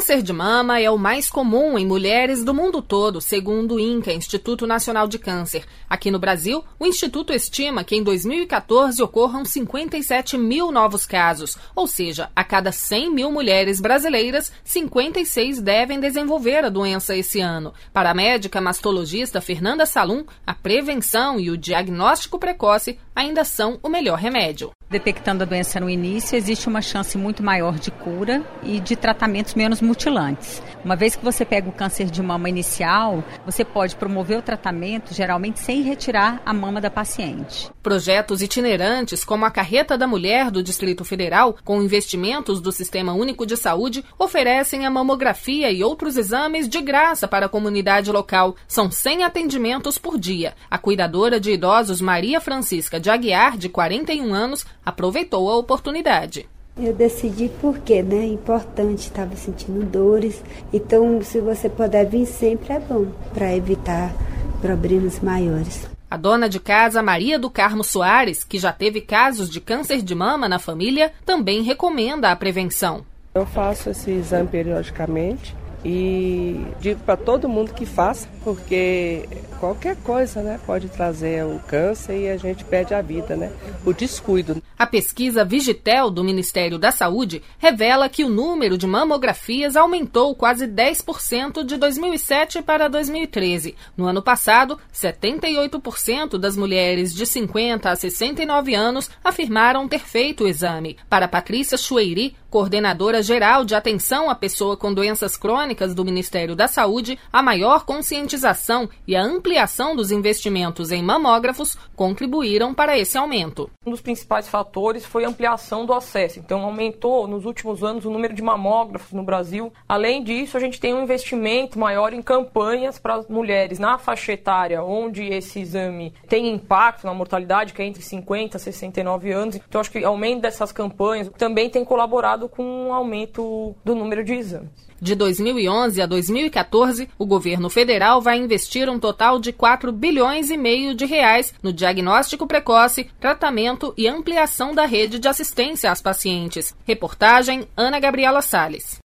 câncer de mama é o mais comum em mulheres do mundo todo, segundo o INCA, Instituto Nacional de Câncer. Aqui no Brasil, o Instituto estima que em 2014 ocorram 57 mil novos casos, ou seja, a cada 100 mil mulheres brasileiras, 56 devem desenvolver a doença esse ano. Para a médica mastologista Fernanda Salum, a prevenção e o diagnóstico precoce ainda são o melhor remédio. Detectando a doença no início, existe uma chance muito maior de cura e de tratamentos menos mutilantes. Uma vez que você pega o câncer de mama inicial, você pode promover o tratamento, geralmente sem retirar a mama da paciente. Projetos itinerantes, como a Carreta da Mulher do Distrito Federal, com investimentos do Sistema Único de Saúde, oferecem a mamografia e outros exames de graça para a comunidade local. São 100 atendimentos por dia. A cuidadora de idosos Maria Francisca de Aguiar, de 41 anos, aproveitou a oportunidade. Eu decidi porque, é importante, estava sentindo dores, então se você puder vir sempre é bom, para evitar problemas maiores. A dona de casa Maria do Carmo Soares, que já teve casos de câncer de mama na família, também recomenda a prevenção. Eu faço esse exame periodicamente e digo para todo mundo que faça, porque qualquer coisa, pode trazer o câncer e a gente perde a vida, o descuido. A pesquisa Vigitel do Ministério da Saúde revela que o número de mamografias aumentou quase 10% de 2007 para 2013. No ano passado, 78% das mulheres de 50 a 69 anos afirmaram ter feito o exame. Para Patrícia Chueiri, coordenadora geral de atenção à pessoa com doenças crônicas do Ministério da Saúde, a maior conscientização e a ampliação dos investimentos em mamógrafos contribuíram para esse aumento. Um dos principais fatores foi a ampliação do acesso. Então, aumentou nos últimos anos o número de mamógrafos no Brasil. Além disso, a gente tem um investimento maior em campanhas para as mulheres na faixa etária, onde esse exame tem impacto na mortalidade, que é entre 50 e 69 anos. Então, acho que o aumento dessas campanhas também tem colaborado com o aumento do número de exames. De 2011 a 2014, o governo federal vai investir um total de 4,5 bilhões de reais no diagnóstico precoce, tratamento e ampliação da rede de assistência às pacientes. Reportagem Ana Gabriela Salles.